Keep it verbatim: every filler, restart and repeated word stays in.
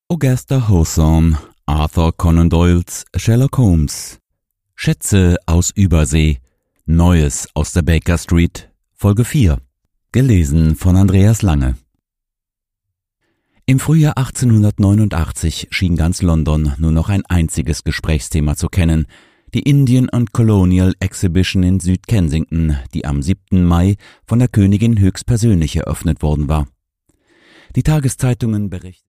Augusta Hawthorne, Arthur Conan Doyles Sherlock Holmes. Schätze aus Übersee. Neues aus der Baker Street. Folge vier. Gelesen von Andreas Lange. Im Frühjahr achtzehnhundertneunundachtzig schien ganz London nur noch ein einziges Gesprächsthema zu kennen: die Indian and Colonial Exhibition in Süd-Kensington, die am siebten Mai von der Königin höchstpersönlich eröffnet worden war. Die Tageszeitungen berichteten